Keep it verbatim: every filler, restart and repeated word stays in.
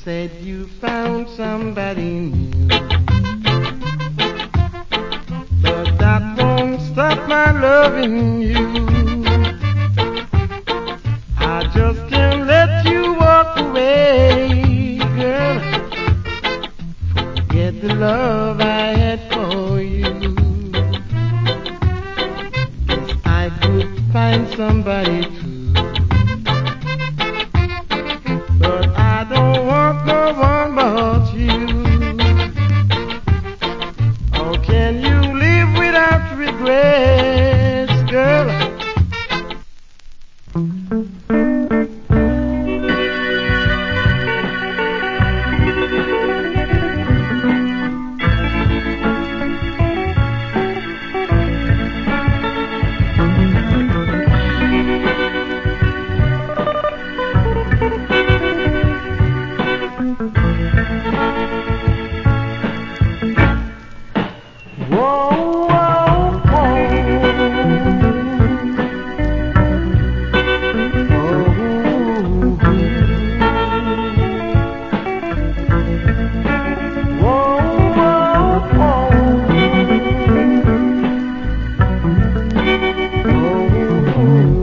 said you found somebody new, but that won't stop my loving you. I just can't let you walk away, girl. Forget the love I had for you. Guess I could find somebody too, but I don't want no one but you. Oh, can you live without regrets, girl?